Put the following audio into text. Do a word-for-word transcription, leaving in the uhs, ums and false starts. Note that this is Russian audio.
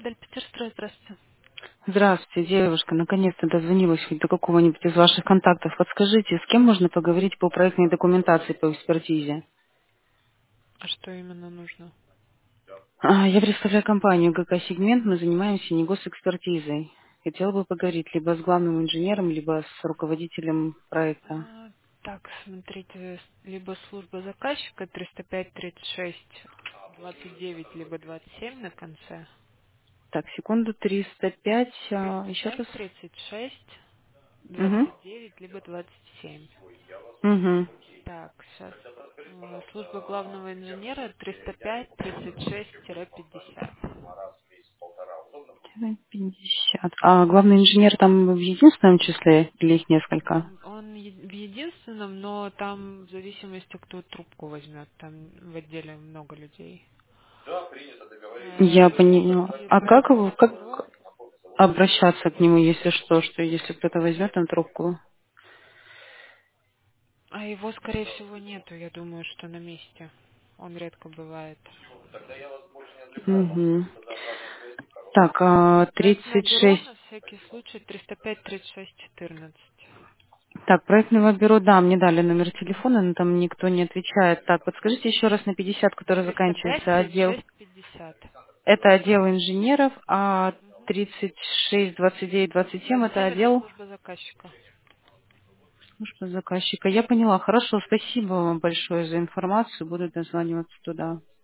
Дальпетерстроя, здравствуйте. Здравствуйте, девушка. Наконец-то дозвонилась хоть до какого-нибудь из ваших контактов. Подскажите, с кем можно поговорить по проектной документации по экспертизе? А что именно нужно? А, я представляю компанию ГК «Сегмент». Мы занимаемся не госэкспертизой. Хотела бы поговорить либо с главным инженером, либо с руководителем проекта. А, так, смотрите, с- либо служба заказчика триста пять тридцать шесть двадцать девять, либо двадцать семь на конце. Так, секунду, триста пять. а, триста еще пять раз. тридцать шесть Угу. двадцать девять, либо двадцать семь. Угу. Так, сейчас. Служба главного инженера триста пять тридцать шесть пятьдесят. пятьдесят. А главный инженер там в единственном числе или их несколько? М, Он е- в единственном, но там в зависимости, кто трубку возьмет, там в отделе много людей. Я Э, поняла. И А как, проектное его- как бюро. обращаться к нему, если что, что если кто-то возьмет там трубку? А его, скорее всего, нету. Я думаю, что на месте. Он редко бывает. Угу. Так, а, Проектное тридцать бюро шесть. на всякий случай триста пять тридцать шесть четырнадцать. Так, проектного бюро, да, мне дали номер телефона, но там никто не отвечает. Так, подскажите еще раз на пятьдесят, который триста пять заканчивается тридцать отдел. шесть пятьдесят. Это отдел инженеров, а тридцать шесть двадцать девять двадцать семь двадцать это семь это отдел служба заказчика. службы заказчика. Я поняла. Хорошо, спасибо вам большое за информацию. Буду дозваниваться туда.